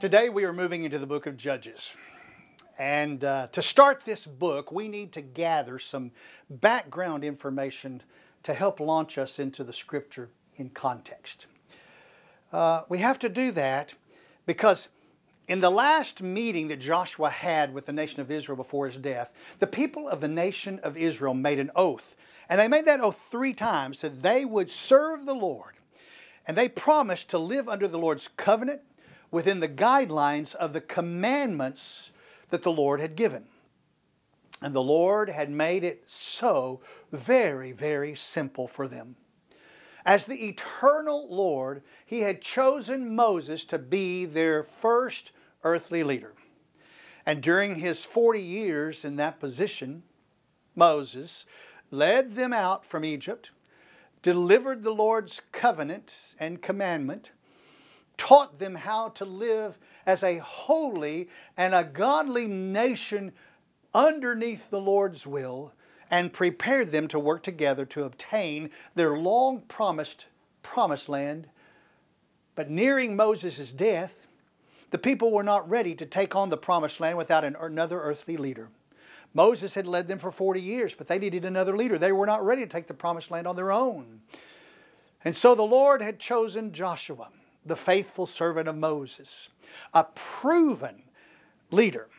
Today we are moving into the book of Judges. And to start this book, we need to gather some background information to help launch us into the Scripture in context. We have to do that because in the last meeting that Joshua had with the nation of Israel before his death, the people of the nation of Israel made an oath. And they made that oath 3 times that they would serve the Lord. And they promised to live under the Lord's covenant within the guidelines of the commandments that the Lord had given. And the Lord had made it so very, very simple for them. As the eternal Lord, He had chosen Moses to be their first earthly leader. And during his 40 years in that position, Moses led them out from Egypt, delivered the Lord's covenant and commandment, taught them how to live as a holy and a godly nation underneath the Lord's will, and prepared them to work together to obtain their long-promised promised land. But nearing Moses' death, the people were not ready to take on the promised land without another earthly leader. Moses had led them for 40 years, but they needed another leader. They were not ready to take the promised land on their own. And so the Lord had chosen Joshua, the faithful servant of Moses, a proven leader.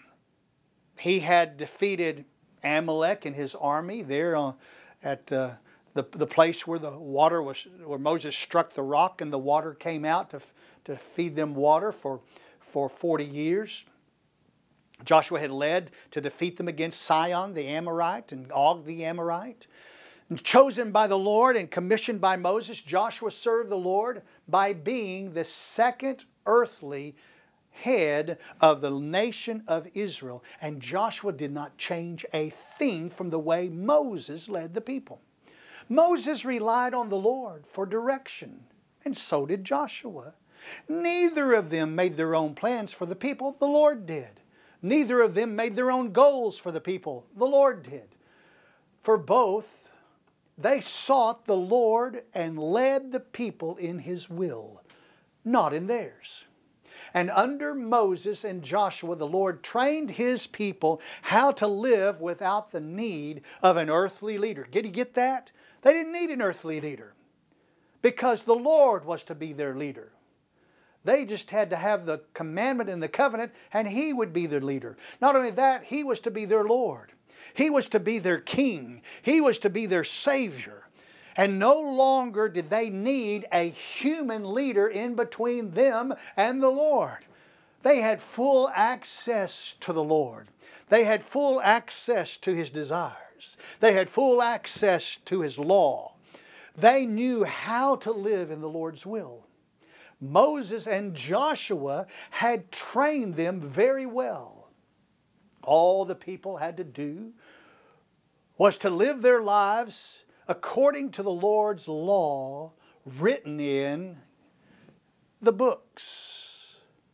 He had defeated Amalek and his army there at the place where the water was, where Moses struck the rock and the water came out to feed them water for 40 years. Joshua had led to defeat them against Sihon the Amorite and Og the Amorite. And chosen by the Lord and commissioned by Moses, Joshua served the Lord by being the second earthly head of the nation of Israel. And Joshua did not change a thing from the way Moses led the people. Moses relied on the Lord for direction, and so did Joshua. Neither of them made their own plans for the people. The Lord did. Neither of them made their own goals for the people. The Lord did. For both, they sought the Lord and led the people in His will, not in theirs. And under Moses and Joshua, the Lord trained His people how to live without the need of an earthly leader. Did you get that? They didn't need an earthly leader because the Lord was to be their leader. They just had to have the commandment and the covenant, and He would be their leader. Not only that, He was to be their Lord. He was to be their king. He was to be their Savior. And no longer did they need a human leader in between them and the Lord. They had full access to the Lord. They had full access to His desires. They had full access to His law. They knew how to live in the Lord's will. Moses and Joshua had trained them very well. All the people had to do was to live their lives according to the Lord's law written in the books.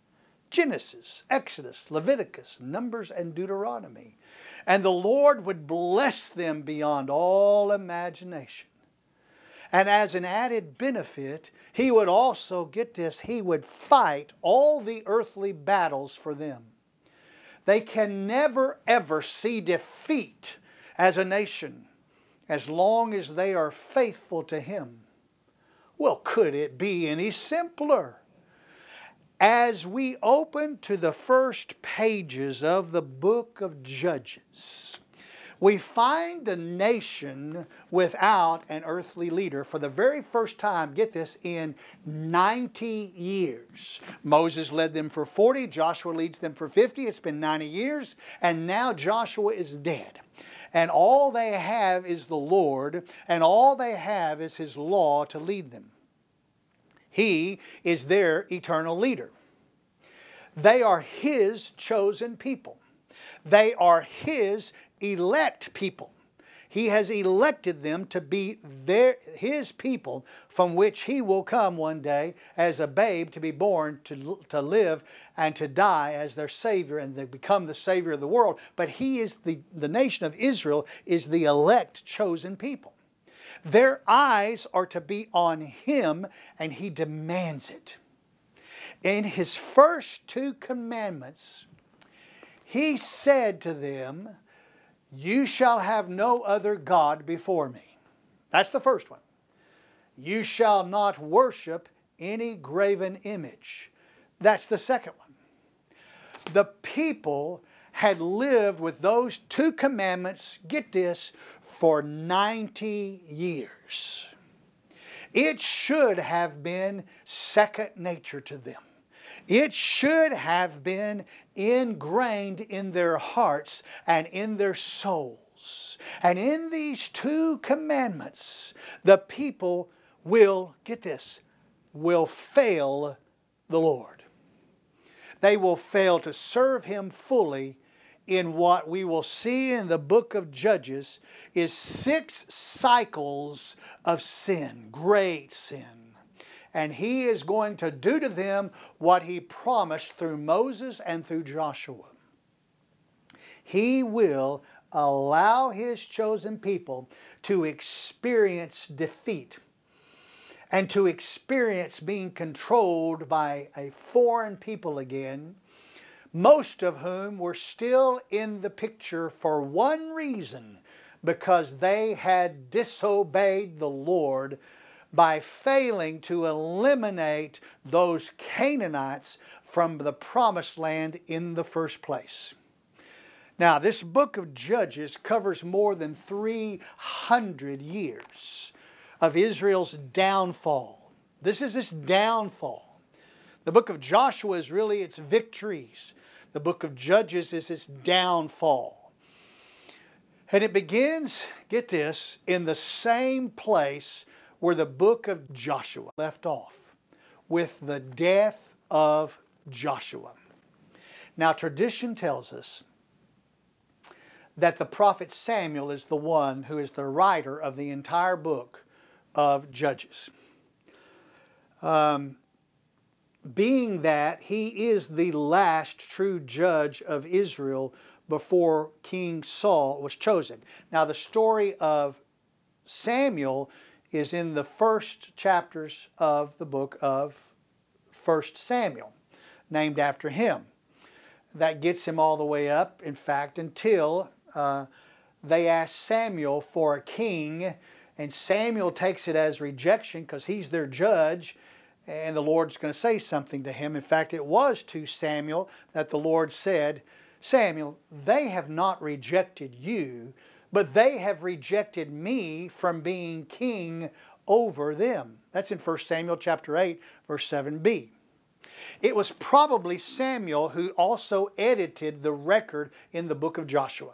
Genesis, Exodus, Leviticus, Numbers, and Deuteronomy. And the Lord would bless them beyond all imagination. And as an added benefit, He would also, get this, He would fight all the earthly battles for them. They can never ever see defeat as a nation as long as they are faithful to Him. Well, could it be any simpler? As we open to the first pages of the book of Judges, we find a nation without an earthly leader for the very first time, get this, in 90 years. Moses led them for 40, Joshua leads them for 50. It's been 90 years, and now Joshua is dead. And all they have is the Lord, and all they have is His law to lead them. He is their eternal leader. They are His chosen people. They are His elect people. He has elected them to be His people, from which He will come one day as a babe to be born, to live and to die as their Savior, and to become the Savior of the world. But He is the nation of Israel is the elect chosen people. Their eyes are to be on Him, and He demands it. In His first 2 commandments, He said to them, "You shall have no other God before me." That's the first one. "You shall not worship any graven image." That's the second one. The people had lived with those 2 commandments, get this, for 90 years. It should have been second nature to them. It should have been ingrained in their hearts and in their souls. And in these 2 commandments, the people will, get this, will fail the Lord. They will fail to serve Him fully in what we will see in the book of Judges is 6 cycles of sin, great sin. And He is going to do to them what He promised through Moses and through Joshua. He will allow His chosen people to experience defeat and to experience being controlled by a foreign people again, most of whom were still in the picture for one reason, because they had disobeyed the Lord by failing to eliminate those Canaanites from the promised land in the first place. Now, this book of Judges covers more than 300 years of Israel's downfall. This is its downfall. The book of Joshua is really its victories. The book of Judges is its downfall. And it begins, get this, in the same place where the book of Joshua left off, with the death of Joshua. Now, tradition tells us that the prophet Samuel is the one who is the writer of the entire book of Judges. Being that he is the last true judge of Israel before King Saul was chosen. Now, the story of Samuel is in the first chapters of the book of 1 Samuel, named after him. That gets him all the way up, in fact, until they ask Samuel for a king, and Samuel takes it as rejection because he's their judge, and the Lord's going to say something to him. In fact, it was to Samuel that the Lord said, "Samuel, they have not rejected you, but they have rejected me from being king over them." That's in 1 Samuel chapter 8, verse 7b. It was probably Samuel who also edited the record in the book of Joshua,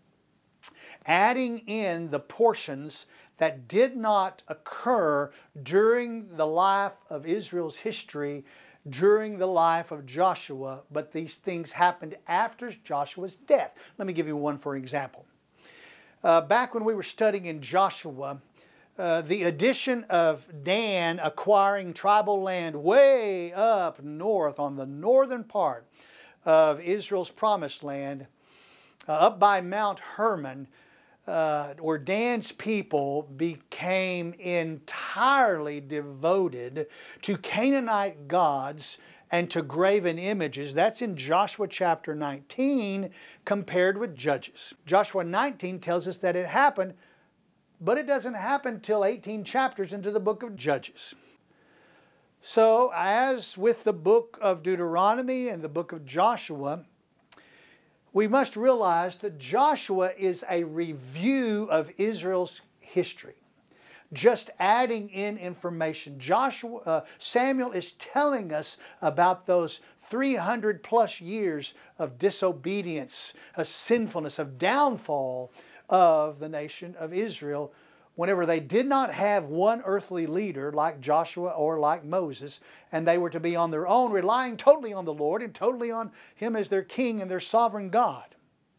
adding in the portions that did not occur during the life of Israel's history, during the life of Joshua, but these things happened after Joshua's death. Let me give you one for example. Back when we were studying in Joshua, the addition of Dan acquiring tribal land way up north on the northern part of Israel's promised land, up by Mount Hermon, where Dan's people became entirely devoted to Canaanite gods and to graven images. That's in Joshua chapter 19 compared with Judges. Joshua 19 tells us that it happened, but it doesn't happen till 18 chapters into the book of Judges. So, as with the book of Deuteronomy and the book of Joshua, we must realize that Joshua is a review of Israel's history, just adding in information. Samuel is telling us about those 300 plus years of disobedience, of sinfulness, of downfall of the nation of Israel, whenever they did not have one earthly leader like Joshua or like Moses, and they were to be on their own, relying totally on the Lord and totally on Him as their king and their sovereign God.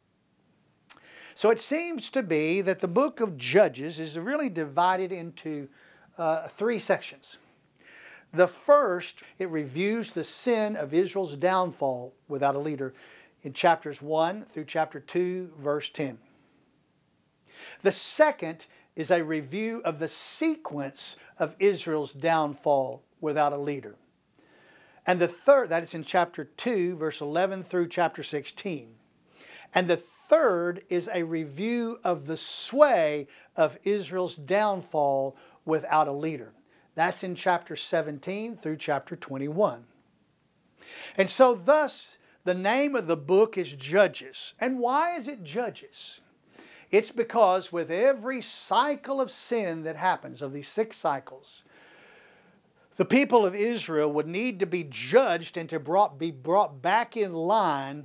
So it seems to be that the book of Judges is really divided into 3 sections. The first, it reviews the sin of Israel's downfall without a leader in chapters 1 through chapter 2, verse 10. The second is a review of the sequence of Israel's downfall without a leader. And the third, that is in chapter 2, verse 11 through chapter 16. And the third is a review of the sway of Israel's downfall without a leader. That's in chapter 17 through chapter 21. And so thus, the name of the book is Judges. And why is it Judges? It's because with every cycle of sin that happens, of these 6 cycles, the people of Israel would need to be judged and to be brought back in line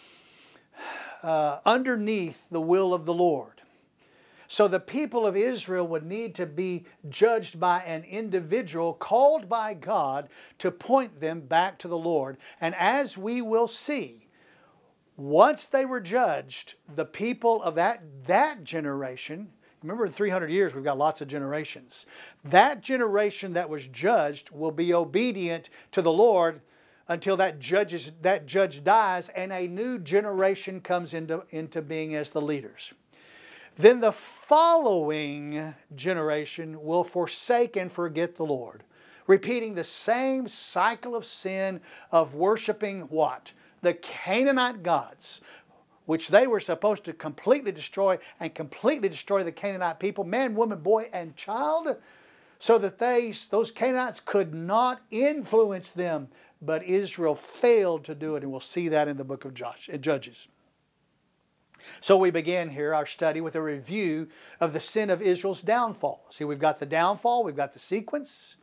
underneath the will of the Lord. So the people of Israel would need to be judged by an individual called by God to point them back to the Lord. And as we will see, once they were judged, the people of that generation, remember in 300 years we've got lots of generations, that generation that was judged will be obedient to the Lord until that judge dies and a new generation comes into being as the leaders. Then the following generation will forsake and forget the Lord, repeating the same cycle of sin of worshiping what? The Canaanite gods, which they were supposed to completely destroy and completely destroy the Canaanite people, man, woman, boy, and child, so that those Canaanites could not influence them. But Israel failed to do it, and we'll see that in the book of Judges. So we begin here our study with a review of the sin of Israel's downfall. See, we've got the downfall, we've got the sequence,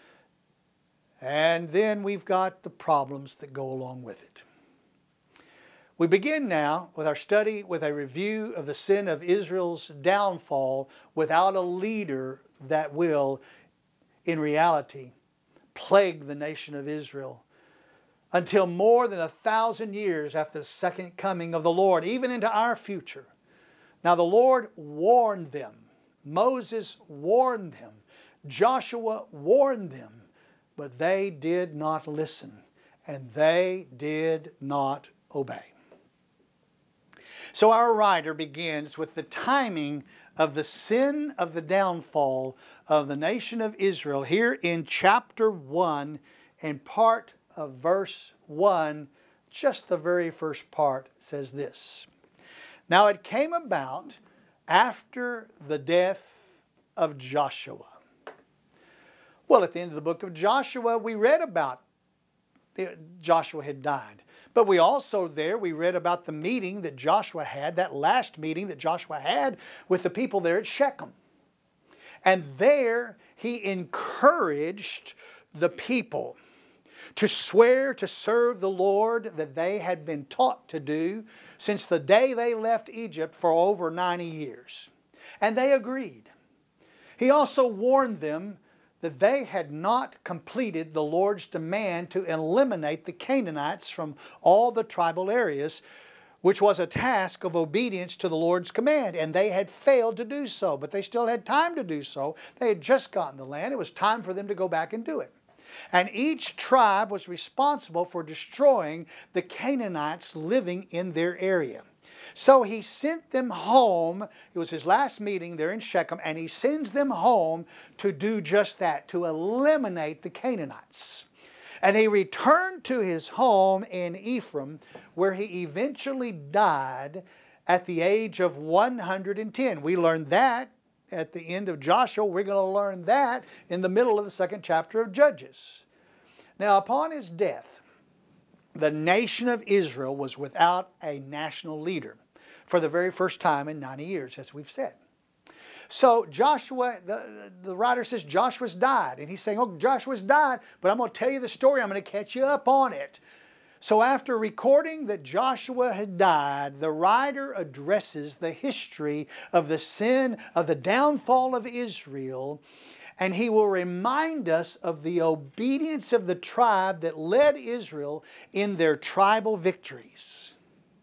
and then we've got the problems that go along with it. We begin now with our study with a review of the sin of Israel's downfall without a leader that will, in reality, plague the nation of Israel until more than 1,000 years after the second coming of the Lord, even into our future. Now the Lord warned them. Moses warned them. Joshua warned them. But they did not listen, and they did not obey. So our writer begins with the timing of the sin of the downfall of the nation of Israel here in chapter 1 and part of verse 1, just the very first part says this. Now it came about after the death of Joshua. Well, at the end of the book of Joshua, we read about Joshua had died. But we also we read about the meeting that Joshua had, that last meeting that Joshua had with the people there at Shechem. And there he encouraged the people to swear to serve the Lord that they had been taught to do since the day they left Egypt for over 90 years. And they agreed. He also warned them that they had not completed the Lord's demand to eliminate the Canaanites from all the tribal areas, which was a task of obedience to the Lord's command. And they had failed to do so, but they still had time to do so. They had just gotten the land. It was time for them to go back and do it. And each tribe was responsible for destroying the Canaanites living in their area. So he sent them home. It was his last meeting there in Shechem, and he sends them home to do just that, to eliminate the Canaanites. And he returned to his home in Ephraim, where he eventually died at the age of 110. We learned that at the end of Joshua. We're going to learn that in the middle of the second chapter of Judges. Now, upon his death, the nation of Israel was without a national leader for the very first time in 90 years, as we've said. So Joshua, the writer says Joshua's died. And he's saying, oh, Joshua's died, but I'm going to tell you the story. I'm going to catch you up on it. So after recording that Joshua had died, the writer addresses the history of the sin of the downfall of Israel, and he will remind us of the obedience of the tribe that led Israel in their tribal victories.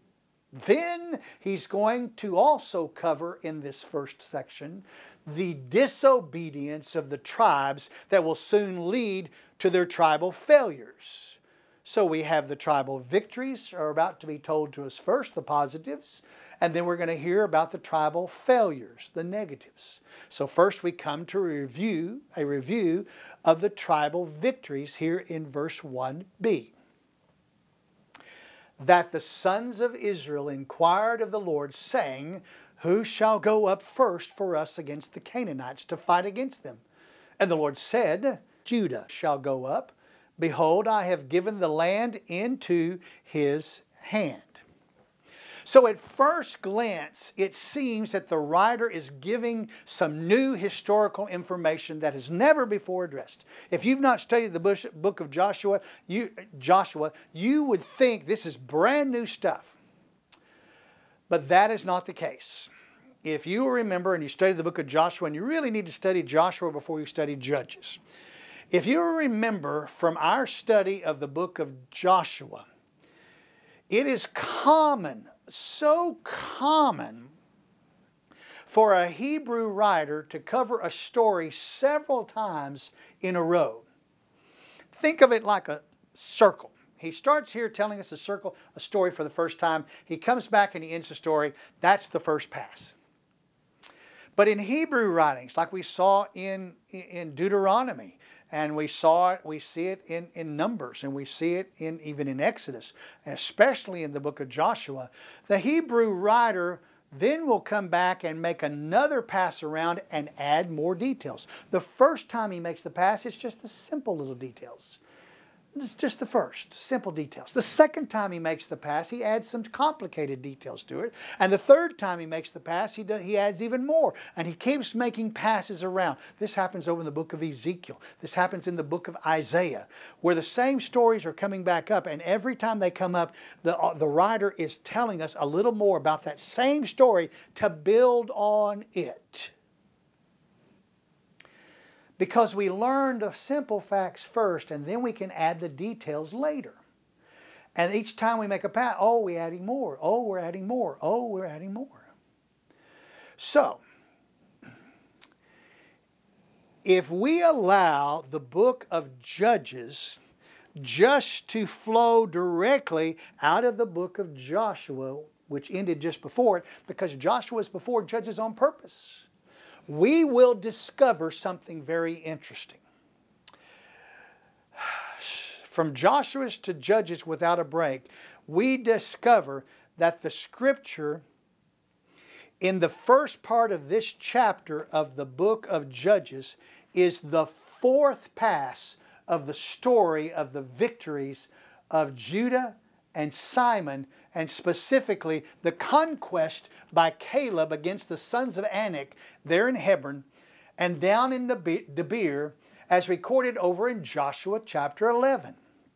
Then he's going to also cover in this first section the disobedience of the tribes that will soon lead to their tribal failures. So we have the tribal victories are about to be told to us first, the positives, and then we're going to hear about the tribal failures, the negatives. So first we come to a review of the tribal victories here in verse 1b. That the sons of Israel inquired of the Lord, saying, Who shall go up first for us against the Canaanites to fight against them? And the Lord said, Judah shall go up. Behold, I have given the land into his hand. So at first glance, it seems that the writer is giving some new historical information that has never before addressed. If you've not studied the book of Joshua, you would think this is brand new stuff. But that is not the case. If you remember and you studied the book of Joshua, and you really need to study Joshua before you study Judges. If you remember from our study of the book of Joshua, it is common, so common, for a Hebrew writer to cover a story several times in a row. Think of it like a circle. He starts here telling us a story for the first time. He comes back and he ends the story. That's the first pass. But in Hebrew writings, like we saw in Deuteronomy, and we see it in Numbers, and we see it even in Exodus, and especially in the book of Joshua, the Hebrew writer then will come back and make another pass around and add more details. The first time he makes the pass, it's just the simple little details. It's just the first, simple details. The second time he makes the pass, he adds some complicated details to it. And the third time he makes the pass, he adds even more. And he keeps making passes around. This happens over in the book of Ezekiel. This happens in the book of Isaiah, where the same stories are coming back up. And every time they come up, the writer is telling us a little more about that same story to build on it. Because we learn the simple facts first, and then we can add the details later. And each time we make a pass, oh, we're adding more. Oh, we're adding more. Oh, we're adding more. So, if we allow the book of Judges just to flow directly out of the book of Joshua, which ended just before it, because Joshua is before Judges on purpose, we will discover something very interesting. From Joshua to Judges without a break, we discover that the Scripture in the first part of this chapter of the book of Judges is the fourth pass of the story of the victories of Judah and Simon, and specifically the conquest by Caleb against the sons of Anak there in Hebron and down in Debir, as recorded over in Joshua chapter 11.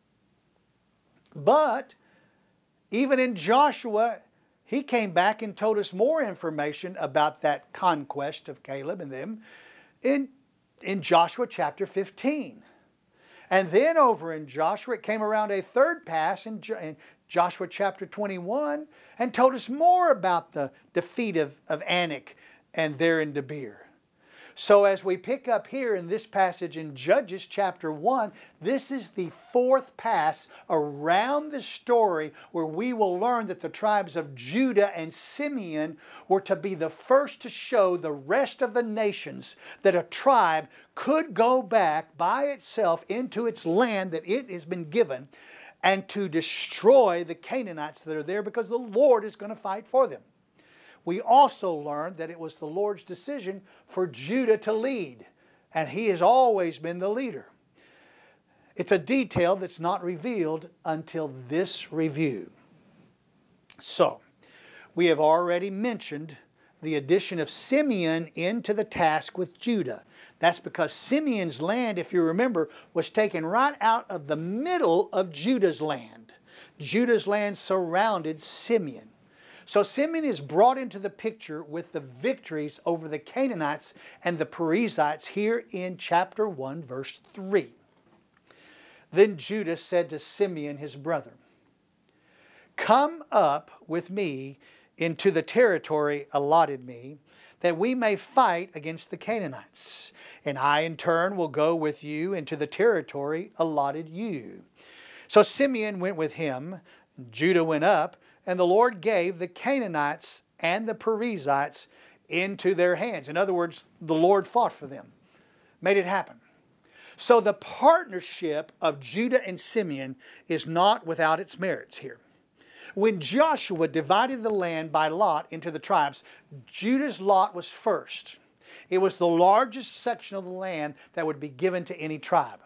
But even in Joshua, he came back and told us more information about that conquest of Caleb and them in Joshua chapter 15. And then over in Joshua, it came around a third pass in Joshua chapter 21 and told us more about the defeat of Anak and there in Debir. So as we pick up here in this passage in Judges chapter 1, this is the fourth pass around the story where we will learn that the tribes of Judah and Simeon were to be the first to show the rest of the nations that a tribe could go back by itself into its land that it has been given and to destroy the Canaanites that are there, because the Lord is going to fight for them. We also learned that it was the Lord's decision for Judah to lead, and he has always been the leader. It's a detail that's not revealed until this review. So, we have already mentioned the addition of Simeon into the task with Judah. That's because Simeon's land, if you remember, was taken right out of the middle of Judah's land. Judah's land surrounded Simeon. So Simeon is brought into the picture with the victories over the Canaanites and the Perizzites here in chapter 1, verse 3. Then Judah said to Simeon his brother, "Come up with me into the territory allotted me, that we may fight against the Canaanites. And I in turn will go with you into the territory allotted you." So Simeon went with him, Judah went up, and the Lord gave the Canaanites and the Perizzites into their hands. In other words, the Lord fought for them, made it happen. So the partnership of Judah and Simeon is not without its merits here. When Joshua divided the land by lot into the tribes, Judah's lot was first. It was the largest section of the land that would be given to any tribe.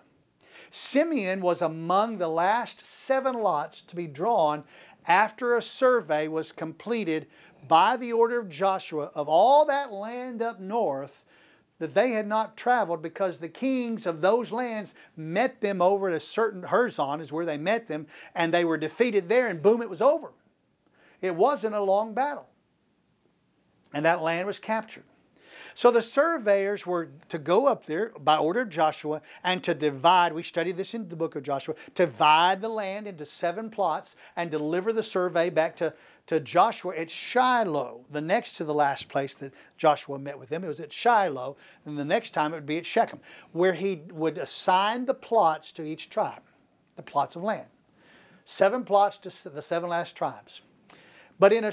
Simeon was among the last 7 lots to be drawn after a survey was completed by the order of Joshua of all that land up north that they had not traveled, because the kings of those lands met them over at a certain Herzon is where they met them, and they were defeated there, and boom, it was over. It wasn't a long battle. And that land was captured. So the surveyors were to go up there by order of Joshua and to divide, we studied this in the book of Joshua, divide the land into 7 plots and deliver the survey back to Joshua at Shiloh, the next to the last place that Joshua met with them. It was at Shiloh, and the next time it would be at Shechem, where he would assign the plots to each tribe, the plots of land. 7 plots to the 7 last tribes. But in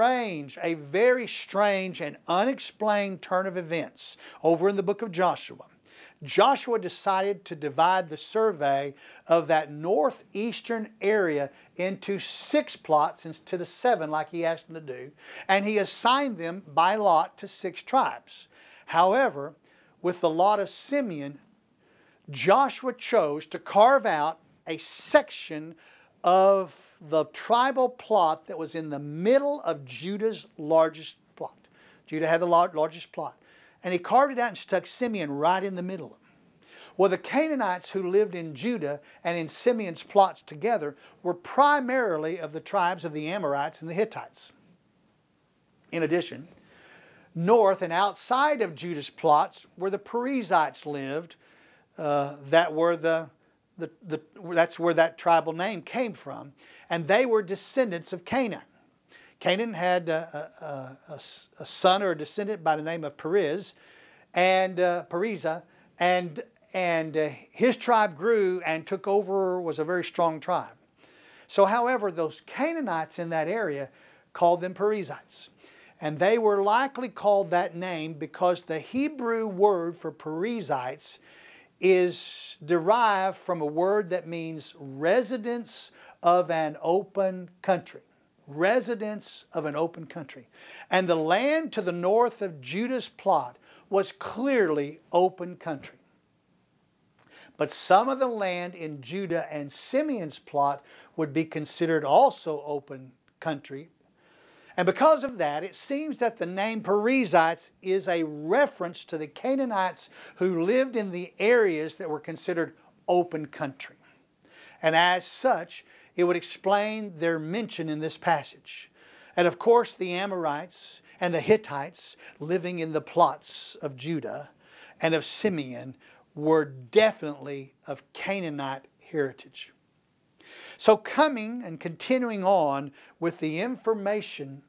a very strange and unexplained turn of events, over in the book of Joshua, Joshua decided to divide the survey of that northeastern area into 6 plots instead of 7 like he asked them to do, and he assigned them by lot to 6 tribes. However, with the lot of Simeon, Joshua chose to carve out a section of the tribal plot that was in the middle of Judah's largest plot. Judah had the largest plot. And he carved it out and stuck Simeon right in the middle. Well, the Canaanites who lived in Judah and in Simeon's plots together were primarily of the tribes of the Amorites and the Hittites. In addition, north and outside of Judah's plots where the Perizzites lived, that's where that tribal name came from, and they were descendants of Canaan. Canaan had a son or a descendant by the name of Perizziah, and his tribe grew and took over, was a very strong tribe. So, however, those Canaanites in that area called them Perizzites. And they were likely called that name because the Hebrew word for Perizzites is derived from a word that means residence of an open country. Residence of an open country. And the land to the north of Judah's plot was clearly open country. But some of the land in Judah and Simeon's plot would be considered also open country. And because of that, it seems that the name Perizzites is a reference to the Canaanites who lived in the areas that were considered open country. And as such, it would explain their mention in this passage. And of course, the Amorites and the Hittites living in the plots of Judah and of Simeon were definitely of Canaanite heritage. So coming and continuing on with the information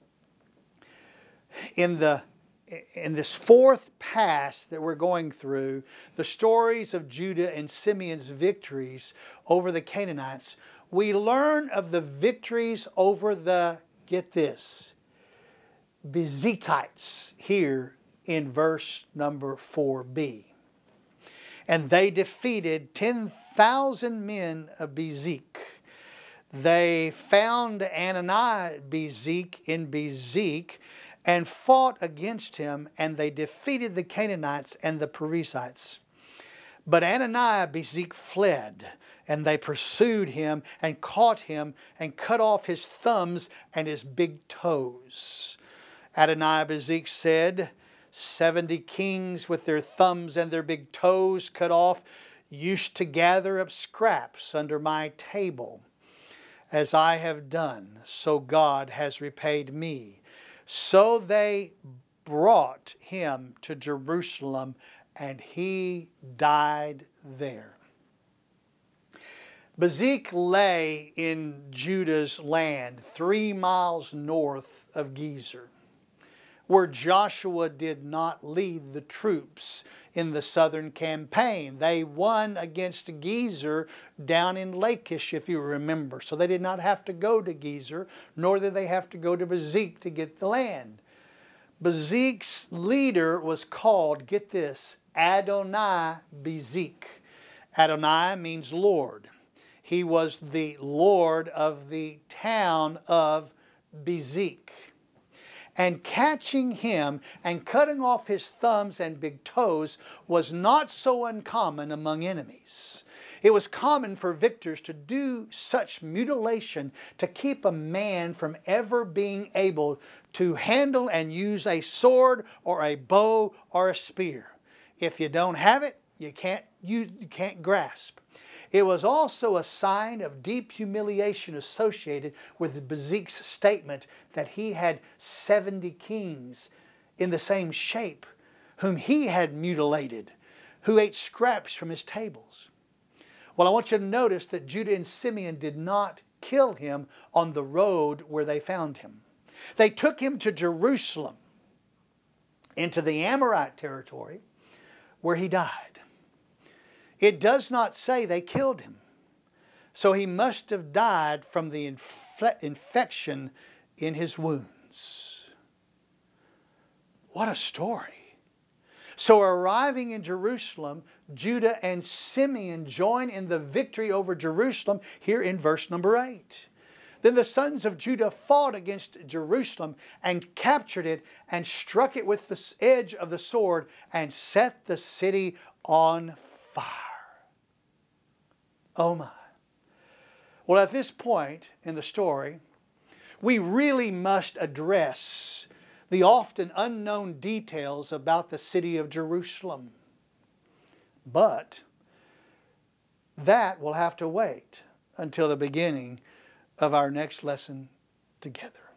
in this 4th pass that we're going through, the stories of Judah and Simeon's victories over the Canaanites, we learn of the victories over the, get this, Bezekites here in verse number 4b. And they defeated 10,000 men of Bezek. They found Anani-Bezek in Bezek and fought against him, and they defeated the Canaanites and the Perizzites. But Anani-Bezek fled, and they pursued him and caught him and cut off his thumbs and his big toes. Adoni-Bezek said, 70 kings with their thumbs and their big toes cut off used to gather up scraps under my table. As I have done, so God has repaid me. So they brought him to Jerusalem, and he died there. Bezek lay in Judah's land 3 miles north of Gezer. where Joshua did not lead the troops in the southern campaign. They won against Gezer down in Lachish, if you remember. So they did not have to go to Gezer, nor did they have to go to Bezek to get the land. Bezek's leader was called, get this, Adonai Bezek. Adonai means Lord. He was the Lord of the town of Bezek. And catching him and cutting off his thumbs and big toes was not so uncommon among enemies. It was common for victors to do such mutilation to keep a man from ever being able to handle and use a sword or a bow or a spear. If you don't have it, you can't grasp. It was also a sign of deep humiliation associated with Bezek's statement that he had 70 kings in the same shape whom he had mutilated, who ate scraps from his tables. Well, I want you to notice that Judah and Simeon did not kill him on the road where they found him. They took him to Jerusalem, into the Amorite territory, where he died. It does not say they killed him. So he must have died from the infection in his wounds. What a story. So arriving in Jerusalem, Judah and Simeon join in the victory over Jerusalem here in verse number 8. Then the sons of Judah fought against Jerusalem and captured it and struck it with the edge of the sword and set the city on fire. Oh my. Well, at this point in the story, we really must address the often unknown details about the city of Jerusalem. But that will have to wait until the beginning of our next lesson together.